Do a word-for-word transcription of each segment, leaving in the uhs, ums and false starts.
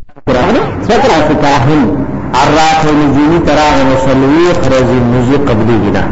قرآن سکر افکاہن عراف نجومی تراغ مسلوی خرزی مجی قبلی گنا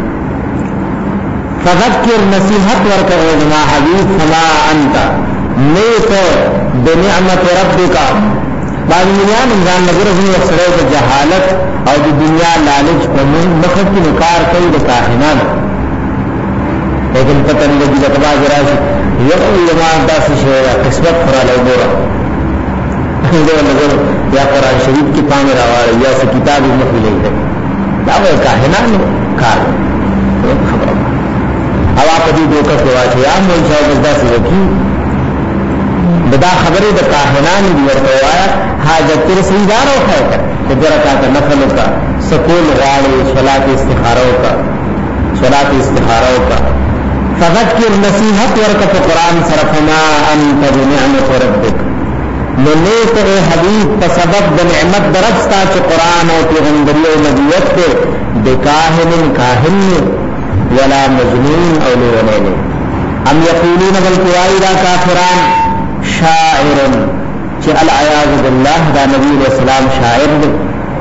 فذکر نصیحت ورکا اغنا حبیب فما انتا نیت بنعمت ربکا بعض ملیان انسان نگر ازنی اکسرے کا جہالت اور دی دنیا لالچ پمون مخد کی نکار کئی دا کاہنان لیکن پتن لگی لکبا جراش یقل لمان دا سشیرہ قسمت خورا لو بورا دو نظر یا قرآن شریف کی پانے راوار یا سی کتابی مخی لئی ہے دعوی کاہنان کار خبر اب آپ ادی دو کس دوا چھے آم مول شاید ازدہ سی رکی بدا خبری دا کاہنانی دیورتا ہوا حاجت تیر سیدارو خیر کر قدرکاتا نفلو کا سکول غاڑی صلاة استخارو کا صلاة استخارو کا فذکر نصیحت ورکت قرآن صرفنا انت بنعمت ربک نلیت اے حبیب پسبب بنعمت درستا چھ قرآن و پیغمبری و نبیت کے بکاہن کاہن ولا مجنون اولی ونینے ام یقولون بلکوائی دا کافران شاعر چھ العیاض باللہ دا نبی علیہ السلام شاعر دے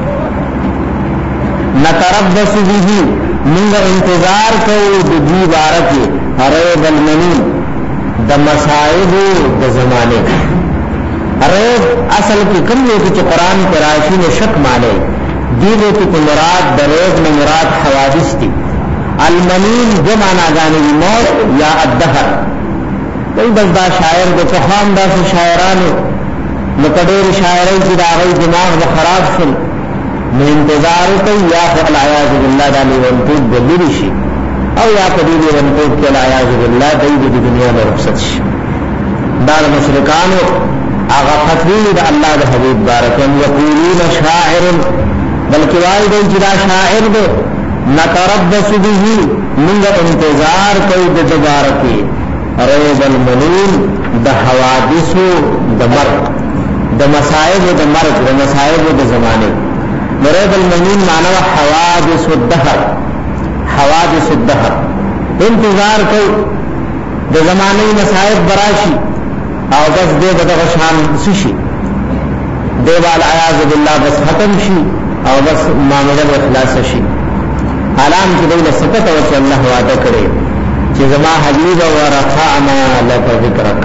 نتربس بھی منگا انتظار کو دی بارکی ریب المنون دا مسائب دا زمانے ریب اصل کی کم لیتی چھ قرآن کے راشی نے شک مانے دی لیتی کہ مراد دا ریب میں مراد حوادث تھی المنون جو مانا جانے کی موت یا الدہر کوئی بس دا شاعر دو کخوان دا سے شاعرانو مقدر شاعرین کی دا غی دماغ دا خراب شل میں انتظار کئی یا فعل عیاض باللہ دا لیونتوب دلیری شی او یا قدیل لیونتوب کے عیاض باللہ دی دی دنیا میں رخصت شی دار مشرکانو آغا فتوی دا اللہ دا حبیب بارکن یقولون شاعر بلکہ وائی جدا شاعر دے نتربس بھی منگا انتظار کئی دا دبارکی ریب المنون دا حوادث دا مرد دا مسائب دا مرد دا مسائب دا زمانے ریب المنون معنی حوادث الدہر حوادث الدہر انتظار کئی دا زمانے مسائب براشی او بس دے بدغ شان سشی دے بالعیاض باللہ بس ختم شی او بس معاملہ اخلاص شی حالان کی دولہ سکت وچ اللہ وعدہ کرے کہ زما حبیب و رفعنا لک ذکرک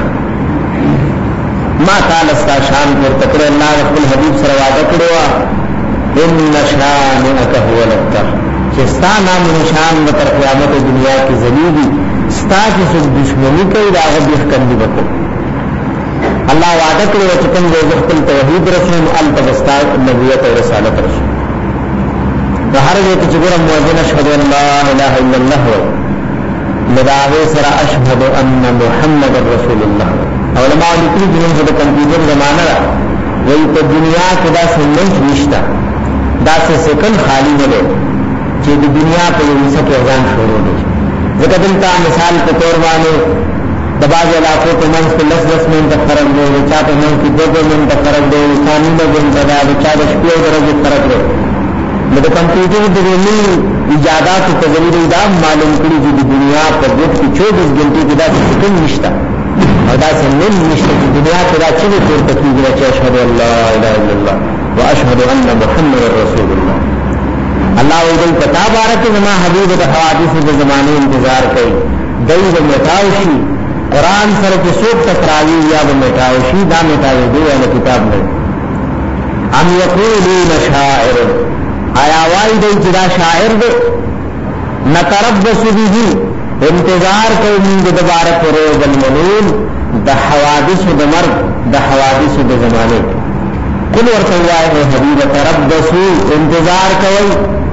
ما تعالستا شان پر تکرے اللہ رب الحبیب سر وعدہ کروا ان شانئک هو الابتر کہ ستا نام نشان بطر قیامت دنیا کی ذلیلی ستا کی سب دشمنی کئی راغب یخکندی بکو اللہ وعدہ کرے وچکم دے وقت توحید رسول التبستا نبیت و رسالت رسول وہر ویت چگر موجن اشہد ان لا الہ الا اللہ لدعوے سرا اشہد ان محمد رسول اللہ علماء لکلی جنہوں سے کمپیوٹر زمانہ رہا وہی تو دنیا کے دا سے منٹ نشتا دا سے سکن خالی ملے کہ دنیا پہ یہ نسا کے اذان شروع دے ذکر دلتا مثال کے طور بانے دباز علاقوں کے منز کے لس لس منٹ فرق دے چاہ پہ منز کی دو دو منٹ فرق دے ثانی میں منٹ دا چاہ دشپیو درجے فرق دے لیکن کمپیوٹر دنیا ایجادات و تجربہ ادام معلوم کری جو دنیا پر دیکھ کی چوبیس گھنٹے کی دا سے سکن نشتا اور دا سے من نشتا کی دنیا کے دا چلی طور تکلیف رچے اشہد اللہ الہ الا اللہ و اشہد ان محمد رسول اللہ اللہ ویدل پتا بارک زمان حبیب دا حوادث دا زمانے انتظار کئی دئی دا متاوشی قرآن سر کے سوک تکراوی یا دا متاوشی دا متاوی دے والا کتاب میں ہم یقولون شاعر آیا وائی دے جدا شاعر دے نتربس بھی انتظار کوئی من دبارک ریب المنون دا حوادث دا مرد دا حوادث دا زمانے کل ورطوائے ہے حبیب تربسو انتظار کوئی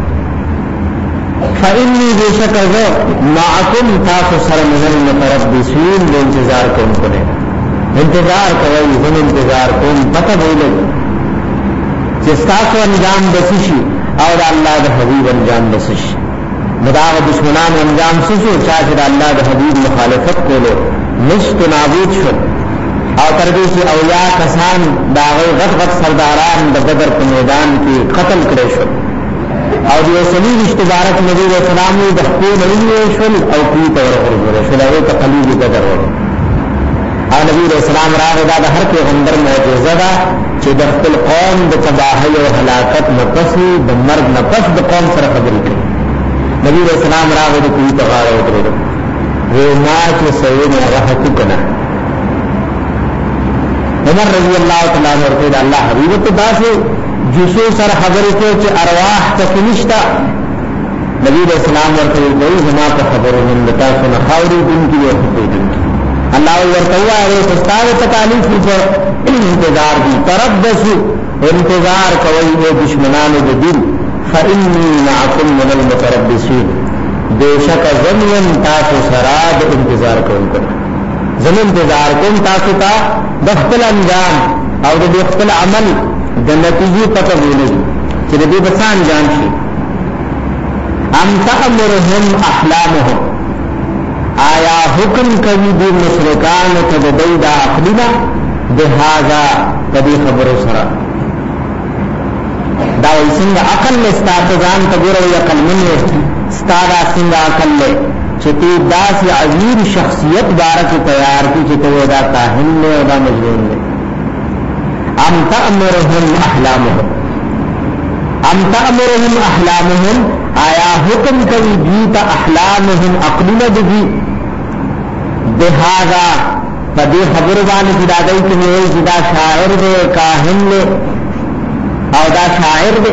فإنی بے شکر ذو معکم تاکو سر مہن متربسین دے انتظار کون کنے انتظار کوئی ہم انتظار کون پتہ بولے جستاکو انجام بسیشی اور اللہ دا حبیب انجام بسش مداغ دشمنان انجام سشو چاہے دا اللہ دا حبیب مخالفت کو لو نشت نابود شد اور تردیسی اولیاء کسان داغی غط غط سرداران دا بدر کے میدان کی قتل کرے شد اور یہ سلیل اشتبارت نبی علیہ السلام نے دخپو نہیں شد اور کی طور خرزر شد اوہ تقلیب بدر ہو اور نبی علیہ السلام راہ دا دا ہر کے غندر معجزہ دا چھ چې د خپل قوم د تباہی او هلاکت نفس د مرګ نفس د قوم سره خبرې کوي. نبی رسول الله راغی د کوی ته غاړه وترو وی ما چې سوي نه راحت کنه. عمر رضی الله تعالی عنہ ورته الله حبیب ته داسې جسو سره خبرې کوي چې ارواح تک نشتا. نبی رسول الله ورته وی زما په خبرو من تاسو نه خاوري دین کې ورته دي. الله ورته وایي تاسو تکالیف په انتظار دي تربصوا انتظار کوي د دشمنانو د دین فإني معكم من المتربصين بیشک زمین تاسو سره د انتظار کوونکو زمین انتظار کوم تاسو ته د خپل انجام او د خپل عمل د نتیجې پته ولې چې د دې بسان انجام شي. ام تأمرهم احلامهم آیا حکم کوي د مشرکان ته د دوی د عقلنا بهذا کدی خبرو سره دا وایي څنګه عقل استاتزان ته ګورو عقل منه ستاره څنګه عقل له چې تی داسې عظیم شخصیت بارک تیار کی چې ته دا کاهن نه دا مجنون نه. ام تأمرهم احلامهم ام تأمرهم احلامهم آیا حکم کوي دی ته احلامهم عقلنا دی بهذا پدې خبر باندې چې دا دوی کوي چې دا شاعر دی کاهن دی او دا شاعر دی.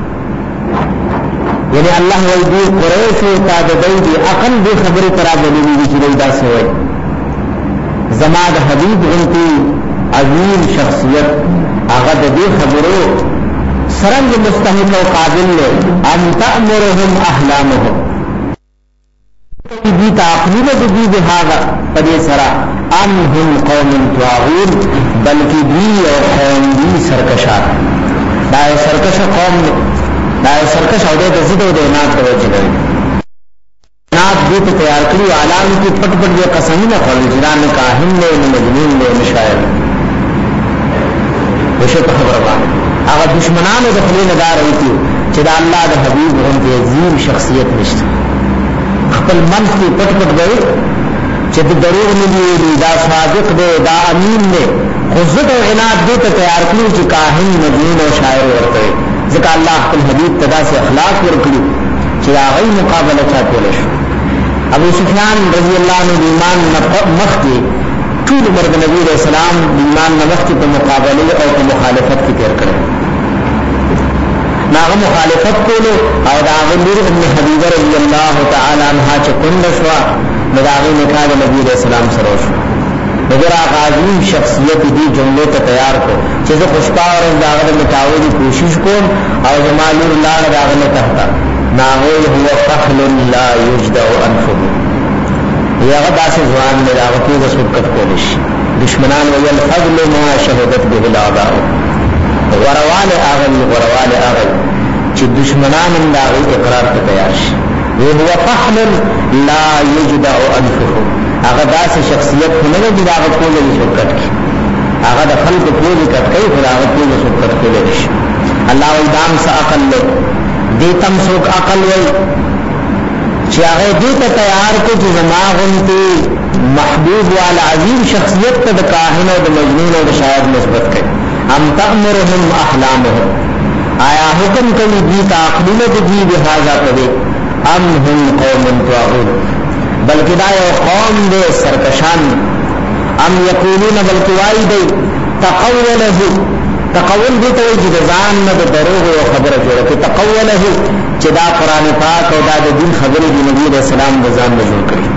یعنی الله وی دی قریش تا د دوی دی عقل دی خبره ترا بللی چې دا څه وایي. زما د حبیب انتی عظیم شخصیت هغه د دې خبرو سرنګ مستحق او قابل له ان تأمرهم احلامهم دی تعقیب د دې بهذا پدې سره ان هم قوم طاغون بلکې دی او قوم دی سرکشان دا سرکش قوم دا سرکش او د زید او د نه توجه کوي. نات دې ته تیار کړی عالم کې پټ پټ یو قسمونه خوري جنان کاهن له مجنون له مشاعر وشه په خبره باندې هغه دشمنانو د خپل ندار وتی چې دا الله د حبیب هم د عظیم شخصیت نشته خپل من کې پټ پټ وي چې د دروغ نه دی دا صادق دی دا امین دی خو زړه او عناد دې ته تیار کړی چې کاهن مجنون او شاعر ورته ځکه الله خپل حبیب تدا سے اخلاق ورکړي چې هغه مقابله چاته شي. ابو سفیان رضی الله عنه ایمان مخ کې ټول مرګ نبی رسول الله ایمان مخ کې په مقابله او په مخالفت کې تیر کړو. ناغه مخالفت کولو او دا غیر ابن حبیبه رضی الله تعالی عنها چې کند شو مداغه نکاح نبی رسول الله سره شو. مگر عظیم شخصیت دی جملے ته تیار کو چې زه خوشبار او داغه متاوی دی کوشش کوم او جمال الله داغه نه تحتا ناغه هو فخل لا یجدع انفه یغه داسې ځوان نه داغه په سبقت کولیش دشمنان ویل فضل ما شهادت به الاعداء ورواله اغل ورواله اغل چې دشمنان داغه اقرار ته تیار شي. هو فخل لا یجدع انفه هغه داسې شخصیت نه دی دا هغه ټول یې شوکت کی هغه د خلق ټول کټ کوي خو هغه ټول شوکت کوي شي. الله وی دام سا عقل له دې تم سوک عقل وی چې هغه دې ته تیار کو چې زماغنتی محبوب وال عظیم شخصیت ته د کاهن او د مجنون او د شاعر نسبت کوي. ام تأمرهم احلامهم آیا حکم کوي دې ته عقلونه دې به هاذا کوي ام هم قوم طاغون بلکہ دا یو قوم دے سرکشان ام یقولون بلکہ وائی دے تقوله تقول دی تو جزان نہ دروغ او خبر جوړه کې تقوله چې دا قران پاک او دا د دین خبرې دی نبی رسول الله ځان نه جوړ کړی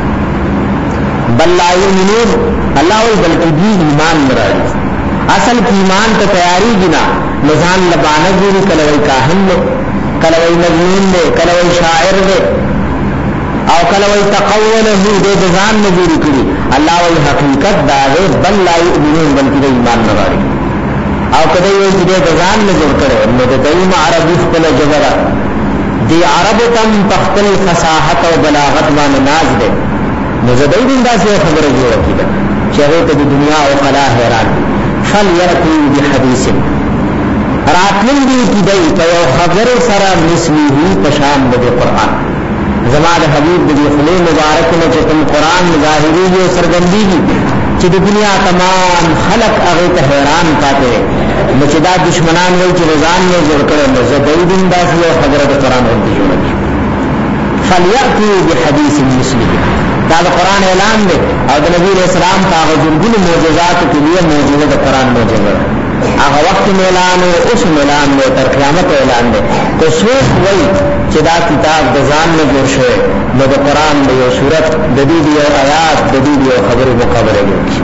بل لا یؤمنون الله ول بلکہ دی ایمان مراد اصل ایمان ته تیاری جنا نزان لبانه جوړ کله وی کاهن کله وی مجنون نے کله وی شاعر نے او کله وی تقوله دې ځان نه جوړ کړی الله وی حقیقت دا دی بل لا یؤمنون بلکې ایمان نه لري او کله یو چې دې ځان نه جوړ کړي نو د دیم عربي خپل جبره دی عرب تم تخپل فصاحت او بلاغت باندې ناز ده نو زدای دین داسې خبره جوړه کړه چې هغه ته د دنیا او خلا حیران فل یرتی بحدیث راتلن دی کی دی په خبر سره مثلی پشان د قرآن زمان حبیب دی خلی مبارک نے چې تم قرآن ظاهری او سرګندی چې د دنیا تمام خلق هغه ته حیران پاتې نو چې دا دشمنان وایي چې رضان نه جوړ کړي نو زه دوی دین داسې یو خبره د قرآن غوندې جوړه کړي فلیأتوا بحدیث مثله دا د قرآن اعلان دی او د نبی علیہ السلام په هغه جرګونو معجزاتو کې لویه معجزه د قرآن معجزه ده هغه وخت اعلان او اوس اعلان دی تر قیامت اعلان دی که څوک وایي چې دا کتاب د ځان نه جوړ شوی نو د قرآن د یو صورت د دې یو آیات د دې یو خبرې مقابله کوي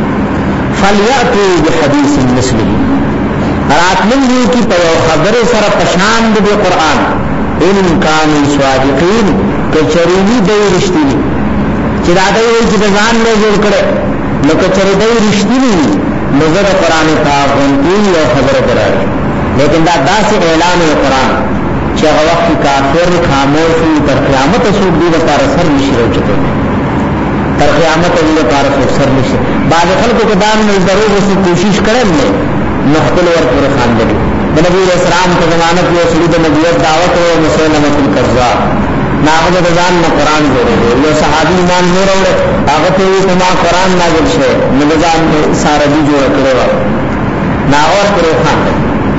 فلیأتوا بحدیث مثله راتلن دی کی په یو خبره سره پشان د قرآن ان کانوا صادقین کچریوی دی رښتینی چې دا دی چې د ځان نه جوړ کړي نو کچری دی رښتینی نو د قرآن تعاونتی یو خبره دراره لیکن دا داسې اعلان قرآن چې هغه وخت کافر خاموش تر قیامت سوق دی لپاره سر نشي راوچته تر قیامت دی لپاره سر نشي بعد خلکو کې دا نه ضروري چې کوشش کړي نه نخل ور پر خاندل نبی علیہ السلام په زمانه کې سړي د نبوت دعوت او مسلمانه الکذاب ناغه د ځان نه قرآن جوړول یو صحابي ایمان نه وروړ هغه ته یې ما قرآن نازل شوی نو ځان ساره دی جوړ کړو ناور پر خاندل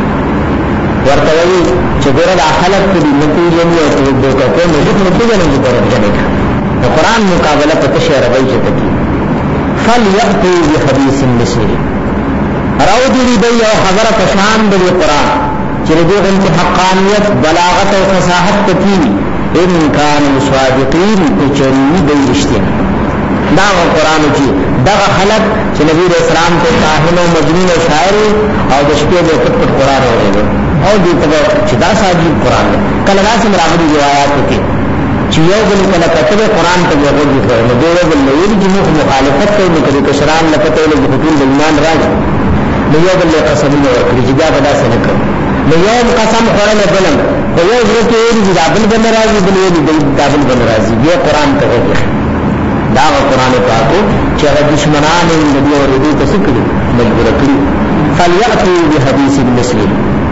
ورته وی چې ګوره د خلک په دې نتیجه نه او د دوکه نه د نتیجه نه درځنه د قرآن مقابله په تشریح راوي چې تکي فليأتوا بحديث مثله راو دی دی یو خبره پشان دی قرآن چې دې غنت حقانیت بلاغت او فصاحت تکي ان کان صادقین چری دی رښتیا دا قرآن چې دا خلق چې نبی رسول الله ته کاهن او مجنون او شاعر او د شپې د پټ قرآن اورېدل او دې ته چې دا ساجي قرآن کله راځي راغلي روایت کې چې یو بل کله کتل قرآن ته ورغلي نو دی یو بل ویل چې مخالفت کوي نو کله کشران لکه له حکم د ایمان راځي نو یو بل قسم نه ورکړي چې دا به داسې نه کوي نو یو قسم خورل بلم خو یو ځل کې یې چې دابل بن راځي بل یې دابل بن راځي بیا قرآن ته وګورئ دا قرآن پاک چې هغه دشمنان یې د دې ورېدو ته سکړي مجبور کړي فلیأتوا بحدیث مثله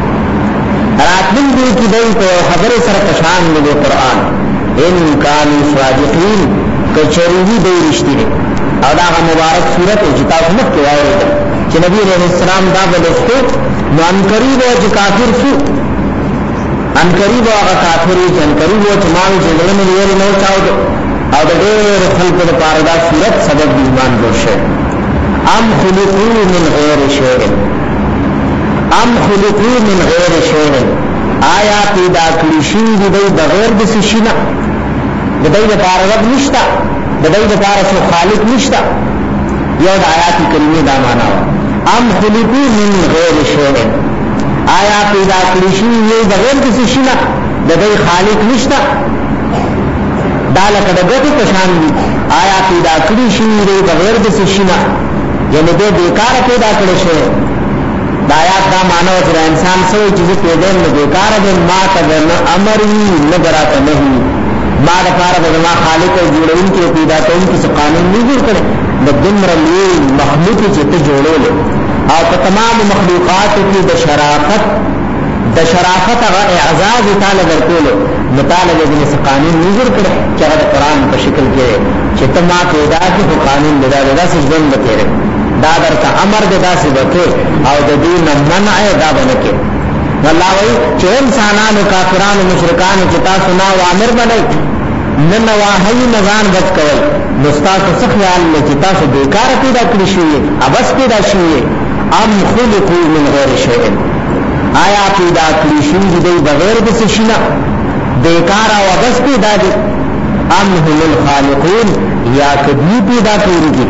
راتلن دې کې دوی په خبره سره پشان دی قرآن ان کانوا صادقین کچریوی دی رښتینی او دا مبارک سورته چې تاسو مخکې وایي چې نبی علیہ السلام دا ولستو نو ان قریب او چې کافر شو ان قریب هغه کافر چې ان قریب او چې مال چې له لري نو چاو او د ډېر خلکو لپاره دا صورت سبب ایمان جوړ شي ام خلقوا من غیر شیء ام خلقوا من غیر شیء آیا پیدا کړی شي دی بغیر د څه شي نه د دې لپاره رب نشتا د دې لپاره څو خالق نشتا یو د آیات کریمه دا معنا ام خلقوا من غیر شیء آیا پیدا کړی شي دی بغیر د څه شي نه د دې خالق نشتا دا لکه د ګټو پشان دي آیا پیدا کړی شي دی بغیر د څه شي نه یعنی دې بیکار پیدا کړی شي دا آیات دا معنی او چې انسان سوی چې پیدا نه بیکار دي ما ته نه امر وی نه براته نه ما د پاره د ما خالق او جوړون کې پیدا کوم کې قانون نه جوړ کړي د دمر لوی مخلوق چې ته جوړول او په تمام مخلوقات کې د شرافت د شرافت هغه اعزاز تعالی ورکول مطالبه د قانون نه جوړ کړي چې د قرآن په شکل کې چې ته ما پیدا کې قانون لدا لدا سجدن وکړي دا درته امر د داسې وکړي او د دین منع دا بنکه والله وی چې انسانانو کافرانو مشرکانو چې تاسو نه امر بنئ نه نواهی نزان بچ کوي نو تاسو څه خیال لرئ چې تاسو بیکار پیدا کړی شئ ابس پیدا شئ ام خلقوا من غیر شیء آیا پیدا کړی شئ دی بغیر د څه شي نه بیکار او ابس پیدا دي ام هم الخالقون یا کدی پیدا کړی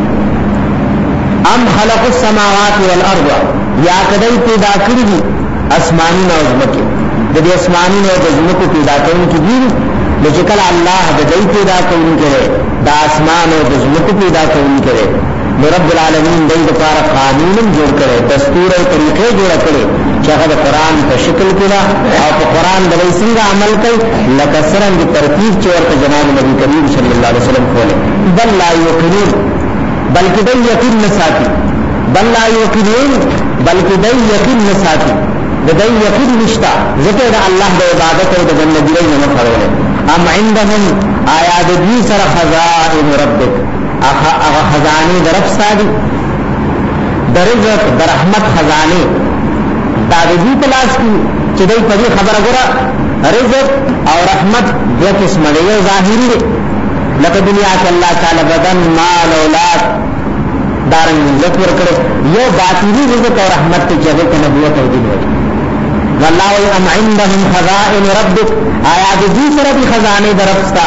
ام خلق السماوات والارض یا کدی پیدا کړی اسمانی او زمکه د دې اسمانی او زمکه پیدا کوونکی دی نو چې کله الله د دې پیدا کوونکی دی د اسمان او د زمکه پیدا کوونکی دی نو رب العالمین دې لپاره قانون جوړ کړي دستور او طریقې جوړ کړي چې هغه قرآن په شکل کې او په قرآن د څنګه عمل کوي لکه څنګه ترتیب چې ورته جناب نبی کریم صلی الله علیه وسلم کوله بل لا یقینون بلکې دې یقین نه ساتي بل لا یقینون بلکې دې یقین نه ساتي د دې یقین نشتا ځکه د الله د عبادت او د بندګۍ نه فرول ام عندهم آیا د دې سره خزائن ربک هغه خزانه د رب سادي د رزق د رحمت خزانه دې پلاس کی چې دې په دې خبره ګره رزق او رحمت دې قسم دی یو ظاهری دی لکه دنیا کې الله تعالی بدن مال اولاد دارن ذکر کړو یو باطنی رزق او رحمت ته چې د نبوت او دین وي والله ام عندهم خزائن ربك آیا دې سره دي خزانه درفستا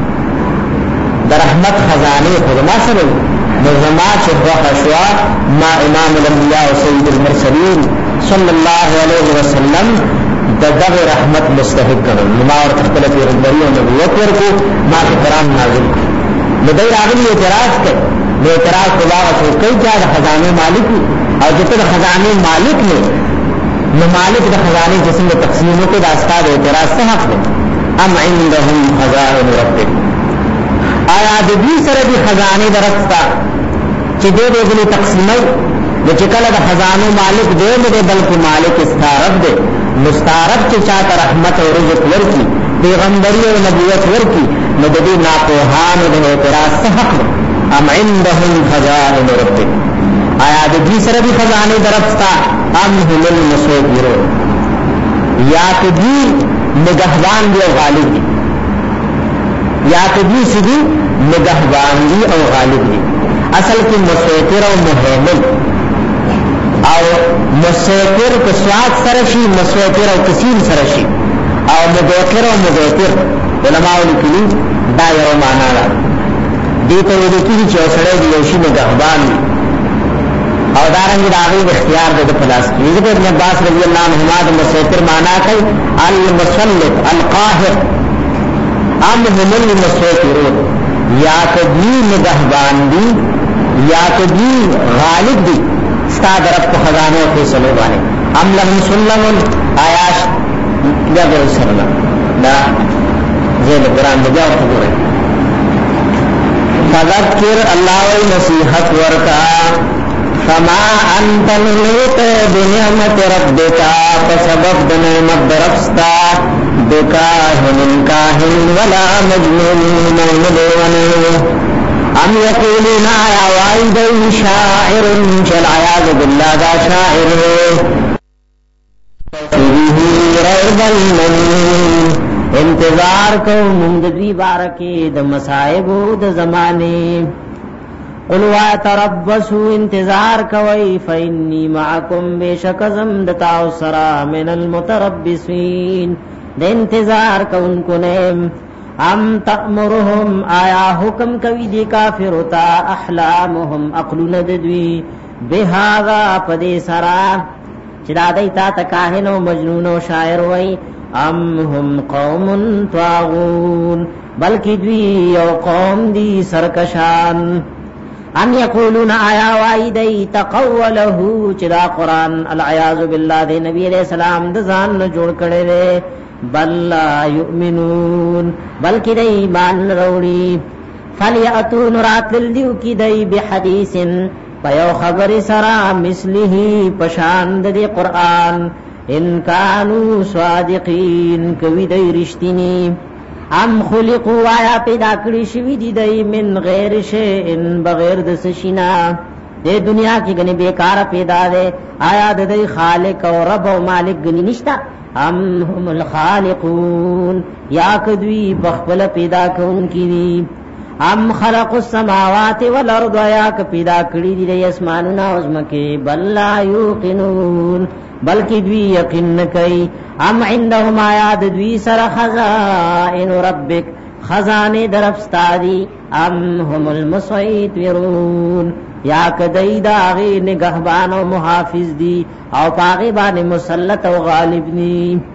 در رحمت خزانه خدما سره نظما چې وحشوا ما امام الانبیاء و سید المرسلین صلی الله علیه وسلم دغه رحمت مستحق کړو ما اور خپل پیغمبري او نبوت ورکو ما کې قرآن نازل نو دای راغلی اعتراض کړ نو اعتراض خدا او کوي چې خزانه مالک او جته خزانه مالک نه نو مالک د خزانه جسم د تقسیم کو د استاد اعتراض څه حق ده ام عندهم خزائن ربك آیا د دې سره د خزانه درستا چې دې دې تقسیمو د چکل د خزانه مالک دې نه بلکې مالک استعرب دې مستعرب چې چاته رحمت او رزق ورکی پیغمبري او نبوت ورکی نو د دې ناپوهان د اعتراض څه حق ده ام عندهم خزائن ربك آیا د دې سره د خزانه درستا ام هم المسوقرون یا کدی نگہبان دی او غالب دی یا کدی سدی نگہبان دی او غالب دی اصل کی مسوقر او مهیمن او مسوقر کسوات سرشی مسوقر او کسیم سرشی او مدوقر او مدوقر علماء لکلی دا یو معنا دا دیتا ویدو کی چی او سڑے دی یوشی نگہبان دی او دارنگی داغی اختیار دے دے پلاس کی ذکر ابن عباس رضی اللہ عنہما دے مسیطر مانا کئی المسلط القاہر ام هم المسیطرون یا کدی نگہبان دی یا کدی غالب دی ستا درب کو خزانوں کے سلو بانے ام لهم سلم آیاش یا بے سلم نا زیل قرآن بجاو خبور ہے فذکر اللہ و نصیحت ورکا فما انت نلوت بنعمت ربك فسبب نعمت ربستا بکاہن کاہن ولا مجنون مولدون ام یقولون آیا وائدی شاعر چل عیاذ باللہ دا شاعر ریب المنون انتظار کو منددوی بارکی دا مسائب دا زمانے قلوا تربصوا انتظار کوي فإني معكم بشکزم دتاو سرا من المتربصين د انتظار کوونکو نه ام تأمرهم آیا حکم کوي دي کافر تا احلامهم عقل ندوي بهذا پدې سرا چې دا دای تا تکاهن او مجنون او شاعر وای ام هم قوم طاغون بلکې دوی یو قوم دي سرکشان ام یقولون آیا وایدی تقوله چدا قرآن العیاذ باللہ دے نبی علیہ السلام د ځان نه جوړ کړي دے بل لا یؤمنون بلکې د ایمان وروړي فلیاتون راتل دیو کی دی بحدیث پیو خبر سرا مثله پشان د قرآن ان کانوا صادقین کوي دی رښتینی ام خلقوا آیا پیدا کړی شوی دی دای من غیر شیء بغیر د سشینا د دنیا کې غنی بیکار پیدا ده آیا د دای خالق او رب او مالک غنی نشتا ام هم الخالقون یا کدوی بخبل پیدا کون کی دی ام خلق السماوات والارض یا ک پیدا کړی دی د اسمانونو او زمکه بل لا یوقنون بلکې دوی یقین کوي ام عندهم آیات دوی سره خزائن ربک خزانه درفستادی ام هم المسیطرون یا کدی داغی نگهبان او محافظ دی او پاغي باندې مسلط او غالب نی